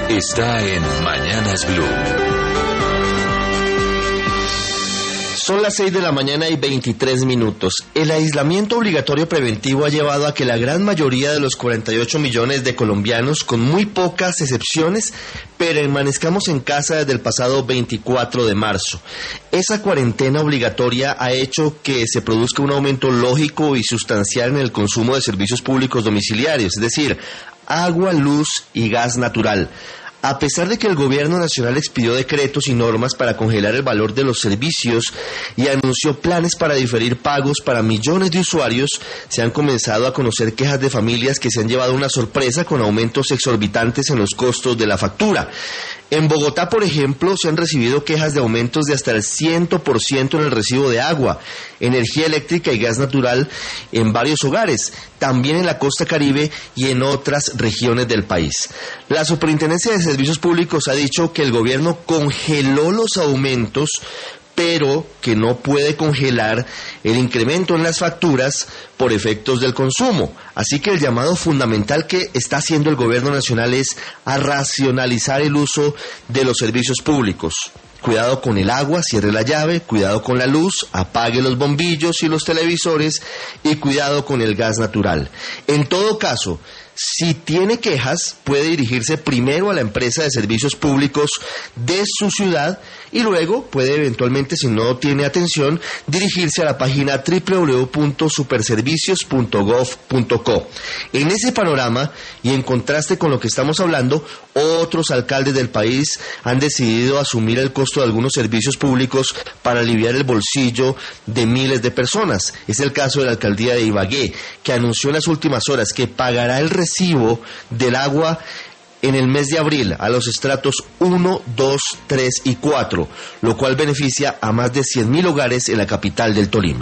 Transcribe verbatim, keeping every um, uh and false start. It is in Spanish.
está en Mañanas Blue. Son las seis de la mañana y veintitrés minutos. El aislamiento obligatorio preventivo ha llevado a que la gran mayoría de los cuarenta y ocho millones de colombianos, con muy pocas excepciones, permanezcamos en casa desde el pasado veinticuatro de marzo. Esa cuarentena obligatoria ha hecho que se produzca un aumento lógico y sustancial en el consumo de servicios públicos domiciliarios, es decir, agua, luz y gas natural. A pesar de que el gobierno nacional expidió decretos y normas para congelar el valor de los servicios y anunció planes para diferir pagos para millones de usuarios, se han comenzado a conocer quejas de familias que se han llevado una sorpresa con aumentos exorbitantes en los costos de la factura. En Bogotá, por ejemplo, se han recibido quejas de aumentos de hasta el cien por ciento en el recibo de agua, energía eléctrica y gas natural en varios hogares, también en la costa Caribe y en otras regiones del país. La Superintendencia de Servicios Públicos ha dicho que el gobierno congeló los aumentos, pero que no puede congelar el incremento en las facturas por efectos del consumo. Así que el llamado fundamental que está haciendo el gobierno nacional es a racionalizar el uso de los servicios públicos. Cuidado con el agua, cierre la llave, cuidado con la luz, apague los bombillos y los televisores y cuidado con el gas natural. En todo caso, si tiene quejas, puede dirigirse primero a la empresa de servicios públicos de su ciudad y luego puede eventualmente, si no tiene atención, dirigirse a la página doble u doble u doble u punto superservicios punto gov punto co. En ese panorama, y en contraste con lo que estamos hablando, otros alcaldes del país han decidido asumir el costo de algunos servicios públicos para aliviar el bolsillo de miles de personas. Es el caso de la alcaldía de Ibagué, que anunció en las últimas horas que pagará el recibo del agua en el mes de abril a los estratos uno, dos, tres y cuatro, lo cual beneficia a más de cien mil hogares en la capital del Tolima.